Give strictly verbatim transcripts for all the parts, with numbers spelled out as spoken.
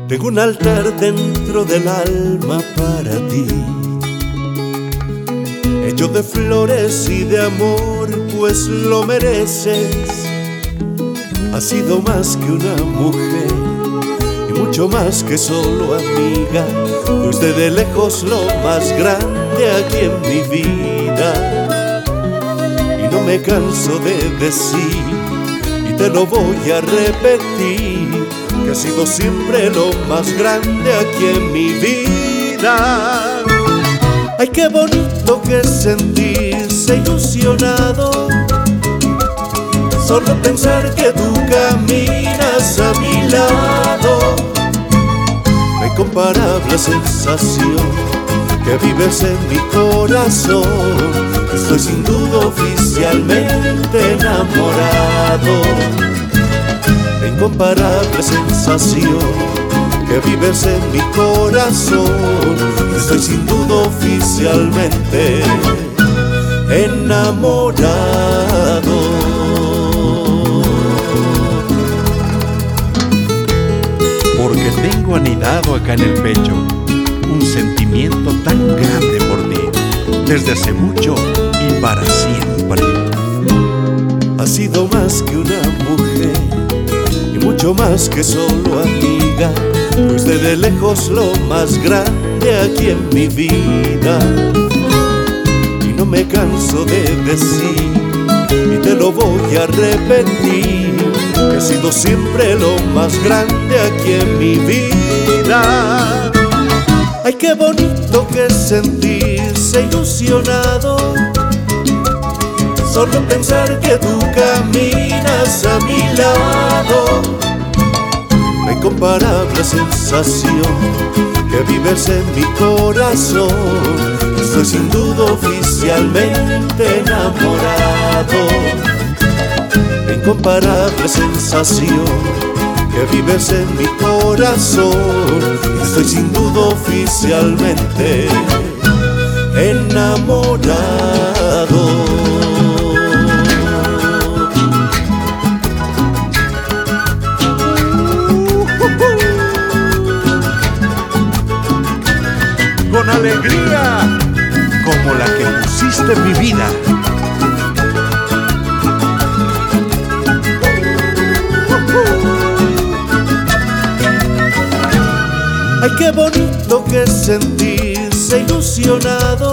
Tengo un altar dentro del alma para ti, hecho de flores y de amor, pues lo mereces. Has sido más que una mujer y mucho más que solo amiga. Fuiste de lejos lo más grande aquí en mi vida, y no me canso de decir, y te lo voy a repetir, que has sido siempre lo más grande aquí en mi vida. Ay, qué bonito que es sentirse ilusionado, solo pensar que tú caminas a mi lado. La incomparable sensación que vives en mi corazón, estoy sin duda oficialmente enamorado. La incomparable sensación que vives en mi corazón, estoy sin duda oficialmente enamorado. Porque tengo anidado acá en el pecho un sentimiento tan grande por ti, desde hace mucho y para siempre. Has sido más que una mujer y mucho más que solo amiga. Fuiste de lejos lo más grande aquí en mi vida, y no me canso de decir, y te lo voy a repetir, que has sido siempre lo más grande aquí en mi vida. Ay, qué bonito que es sentirse ilusionado, solo pensar que tú caminas a mi lado. La incomparable sensación que vives en mi corazón, estoy sin duda oficialmente enamorado. La incomparable sensación que vives en mi corazón, estoy sin duda oficialmente enamorado. Con alegría como la que pusiste en mi vida. Ay, qué bonito que es sentirse ilusionado,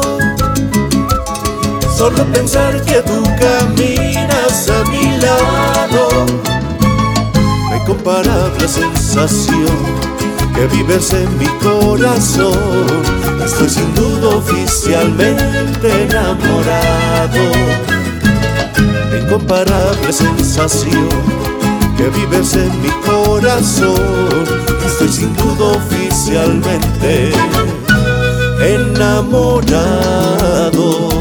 solo pensar que tú caminas a mi lado. La incomparable sensación que vives en mi corazón, estoy sin duda oficialmente enamorado. La incomparable sensación que vives en mi corazón, estoy sin duda oficialmente enamorado.